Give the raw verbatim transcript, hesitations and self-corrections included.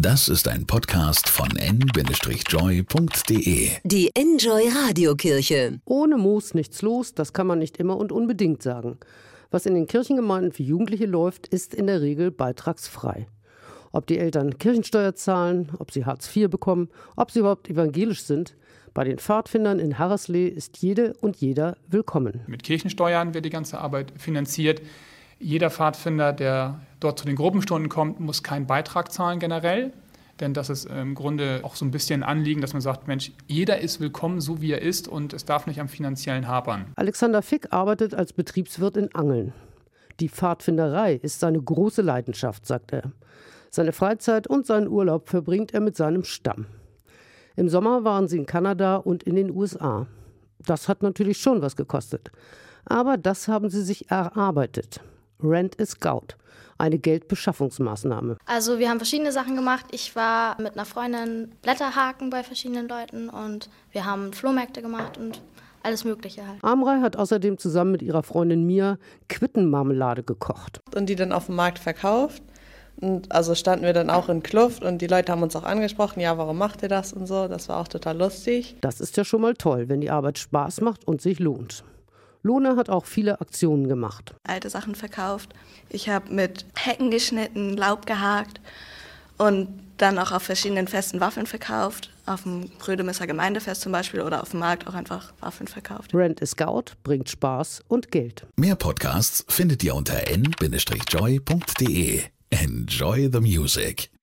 Das ist ein Podcast von en Bindestrich joy punkt de. Die Enjoy Radiokirche. Ohne Moos nichts los, das kann man nicht immer und unbedingt sagen. Was in den Kirchengemeinden für Jugendliche läuft, ist in der Regel beitragsfrei. Ob die Eltern Kirchensteuer zahlen, ob sie Hartz vier bekommen, ob sie überhaupt evangelisch sind. Bei den Pfadfindern in Harreslee ist jede und jeder willkommen. Mit Kirchensteuern wird die ganze Arbeit finanziert. Jeder Pfadfinder, der dort zu den Gruppenstunden kommt, muss keinen Beitrag zahlen generell. Denn das ist im Grunde auch so ein bisschen ein Anliegen, dass man sagt, Mensch, jeder ist willkommen, so wie er ist, und es darf nicht am Finanziellen hapern. Alexander Fick arbeitet als Betriebswirt in Angeln. Die Pfadfinderei ist seine große Leidenschaft, sagt er. Seine Freizeit und seinen Urlaub verbringt er mit seinem Stamm. Im Sommer waren sie in Kanada und in den U S A. Das hat natürlich schon was gekostet. Aber das haben sie sich erarbeitet. Rent a Scout, eine Geldbeschaffungsmaßnahme. Also wir haben verschiedene Sachen gemacht. Ich war mit einer Freundin Blätterhaken bei verschiedenen Leuten und wir haben Flohmärkte gemacht und alles Mögliche halt. Amrei hat außerdem zusammen mit ihrer Freundin Mia Quittenmarmelade gekocht. Und die dann auf dem Markt verkauft. Und also standen wir dann auch in Kluft und die Leute haben uns auch angesprochen, ja, warum macht ihr das und so. Das war auch total lustig. Das ist ja schon mal toll, wenn die Arbeit Spaß macht und sich lohnt. Lone hat auch viele Aktionen gemacht. Alte Sachen verkauft. Ich habe mit Hecken geschnitten, Laub gehakt und dann auch auf verschiedenen Festen Waffeln verkauft. Auf dem Rödemesser Gemeindefest zum Beispiel oder auf dem Markt auch einfach Waffeln verkauft. Rent a Scout bringt Spaß und Geld. Mehr Podcasts findet ihr unter en Bindestrich joy punkt de. Enjoy the music.